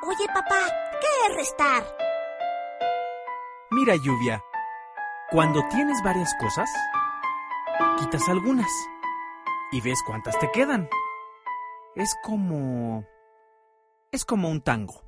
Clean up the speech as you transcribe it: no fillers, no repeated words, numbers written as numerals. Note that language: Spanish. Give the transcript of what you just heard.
Oye, papá, ¿qué es restar? Mira, Lluvia, cuando tienes varias cosas, quitas algunas y ves cuántas te quedan. Es como un tango.